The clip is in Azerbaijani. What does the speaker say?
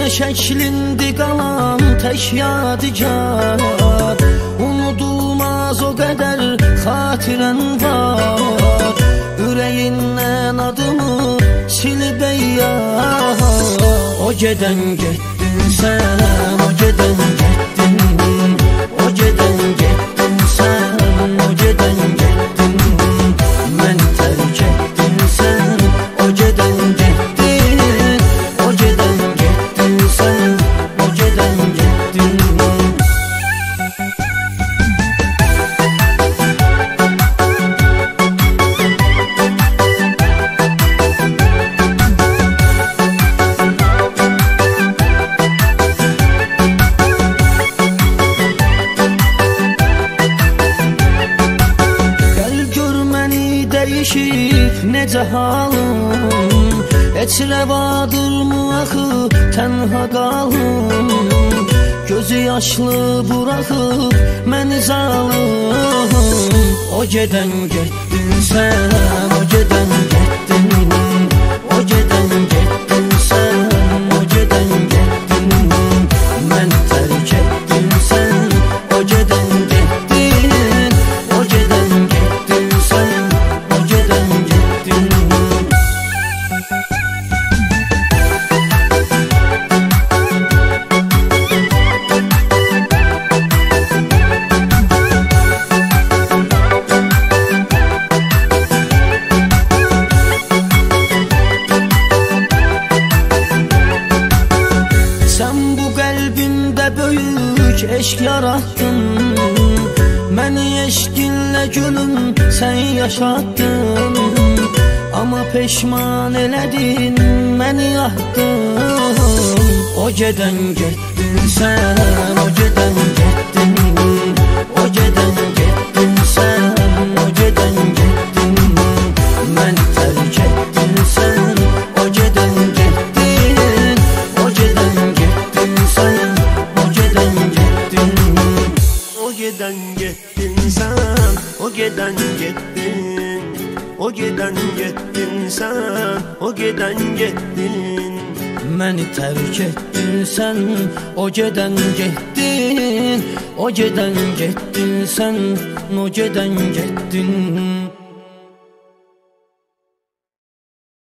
şəklindi qalan tək yadigar. Unudulmaz o qədər xatirən var, ürəyindən adımı silib eyyar. O gedən getdin sən, o gedən getdin, o gedən getdin sən, o gedən getdin, məni tərk etdin sən, o gedən getdin, o gedən getdin sən, o gedən getdin. Dəyişib necə halım, heç rəvadırmı axı tənha qalım. Gözü yaşlı buraxıb məni zalım. O gedən getdin sən, o gedən getdin, o gedən getdin sən, o gedən getdin, məni tərk etdin sən, o gedən getdin, o gedən getdin sən. Böyük eşq yarattın, məni eşqinlə gülüm sən yaşatdın. Amma peşman elədin, məni yahdın. O gedən getdin sən, o gedən getdin, o gedən getdin sən, o gedən getdin, məni tərk etdin sən, o gedən getdin, o gedən getdin sən. O gedən getdin sən, o gedən getdin, o gedən getdin sən, o gedən getdin, məni tərk etdin sən, o gedən getdin, o gedən getdin sən, o gedən getdin.